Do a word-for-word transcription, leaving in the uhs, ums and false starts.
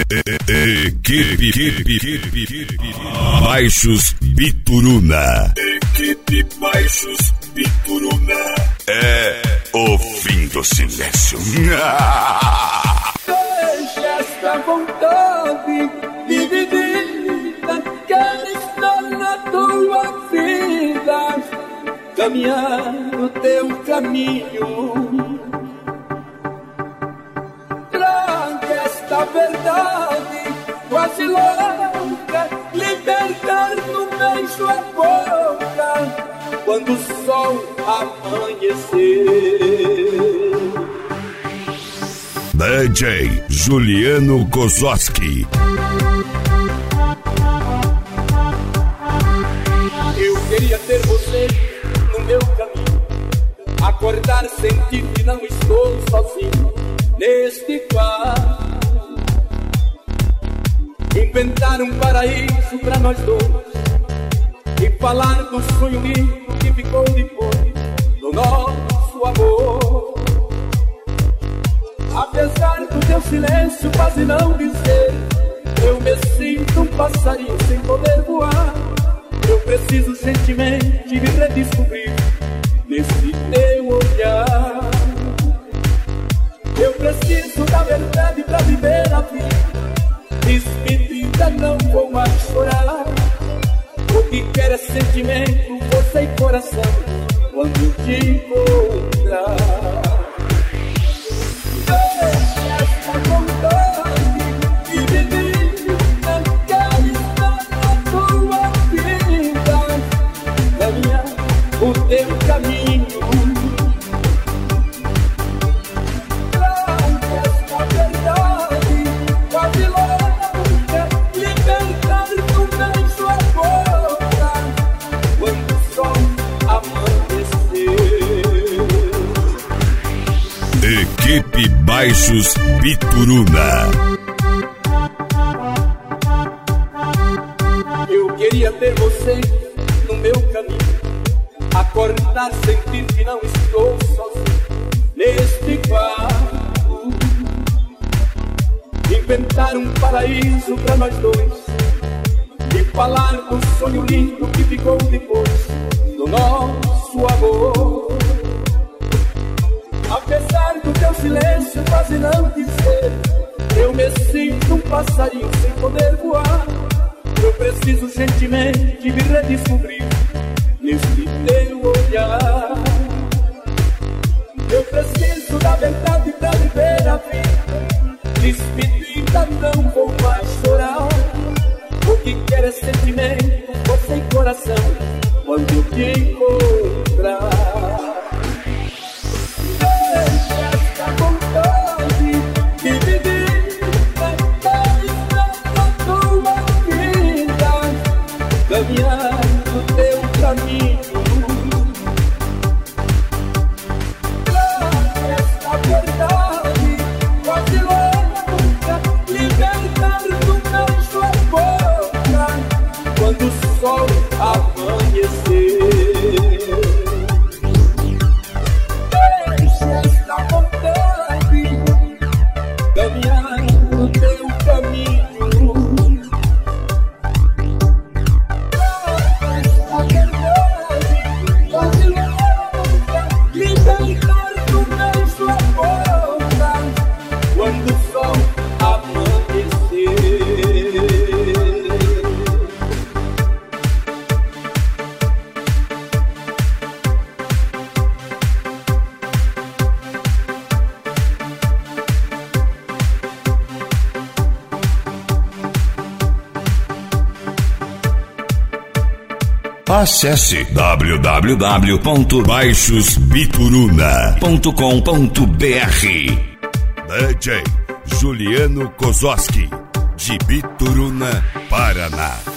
Equipe, equipe, equipe, equipe. Baixos Bituruna. Equipe Baixos Bituruna. É o fim do silêncio. Deixa esta vontade dividida, quero estar na tua vida, caminhar no teu caminho. Traga esta verdade quase louca, libertar no beijo a boca, quando o sol amanhecer. D J Juliano Kozowski. Eu queria ter você no meu caminho, acordar, sentir que não estou sozinho neste quarto, inventar um paraíso pra nós dois e falar do sonho lindo que ficou depois do nosso amor. Apesar do teu silêncio quase não dizer, eu me sinto um passarinho sem poder voar. Eu preciso gentilmente me redescobrir nesse teu olhar. Eu preciso da verdade pra viver a vida, despedida não vou mais chorar. O que quer é sentimento, força e coração, quando te encontrar. O teu caminho, traga esta verdade quase louca, libertar do beijo a boca, quando o sol amanhecer. Equipe Baixos Bituruna. Eu queria ter você no meu caminho, acordar, sentir que não estou sozinho neste quarto, inventar um paraíso pra nós dois e falar do sonho lindo que ficou depois do nosso amor. Apesar do teu silêncio quase não dizer, eu me sinto um passarinho sem poder voar. Eu preciso gentilmente me redescobrir neste teu olhar. Eu preciso da verdade pra viver a vida, despedida não vou mais chorar. O que quer é sentimento, força e coração, quando eu te encontrar. Deixa esta vontade dividida, quero estar na tua vida, caminhar no teu caminho. Traga esta verdade quase louca, libertar do beijo a boca, quando o sol amanhecer. Deixa esta vontade caminhar no teu caminho. Quando o sol amanhecer. Acesse w w w ponto baixos bituruna ponto com ponto b r. D J Juliano Kozowski, de Bituruna, Paraná.